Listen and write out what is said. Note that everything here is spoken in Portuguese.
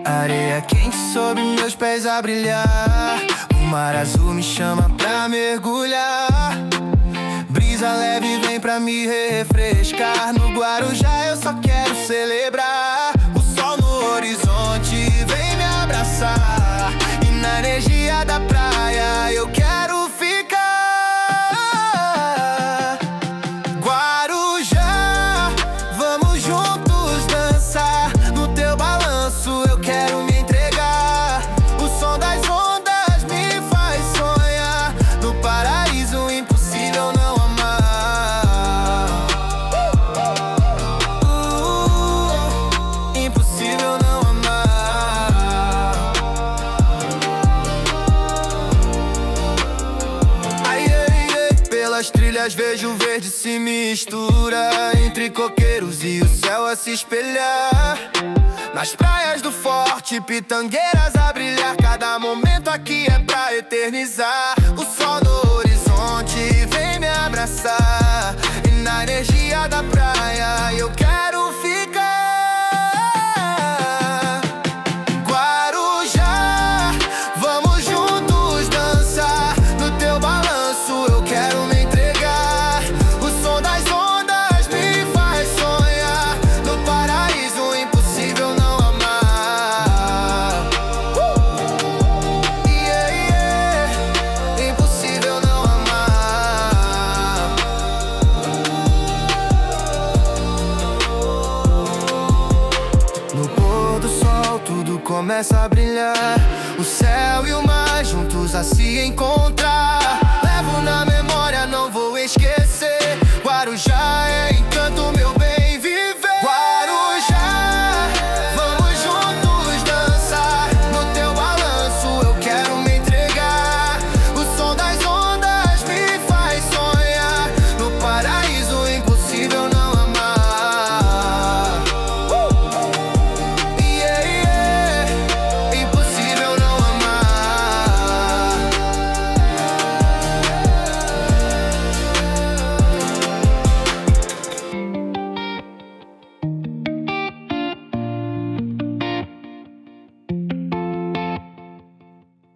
Areia quente sob meus pés a brilhar. O mar azul me chama pra mergulhar. Brisa leve vem pra me refrescar. No Guarujá eu só quero celebrar. O sol no horizonte vem me abraçar. E na energia da praia eu quero ficar. Guarujá, vamos juntos dançar. No teu balanço eu quero me entregar. O som das ondas me faz sonhar. No paraíso impossível não amar. Impossível não amar. Ai, ai, ai. Pelas trilhas vejo o verde se mistura entre coqueiros e o céu a se espelhar. Nas praias do Forte, pitangueiras a brilhar. Cada momento aqui é pra eternizar. O sol no horizonte vem me abraçar. E na energia da praia eu quero ficar. Guarujá, vamos juntos dançar. No teu balanço eu quero me entregar. O som das ondas me faz sonhar. No paraíso impossível não amar. Yeah, yeah. Impossível não amar. No pôr do sol tudo começa a brilhar. O céu e o mar juntos a se encontrar. Levo na memória, não vou